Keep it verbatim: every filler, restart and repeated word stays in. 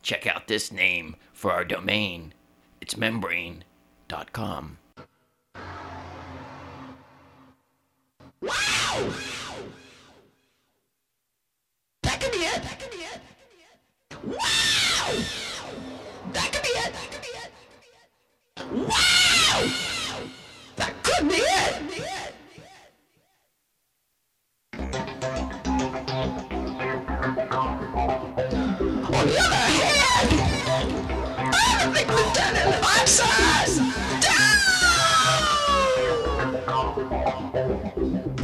check out this name for our domain. It's membrane dot com. Wow! That could be it. That could be it. Wow! That could be it. That could be it. Wow! That could be it. On the other hand, everything was done in life size. Down!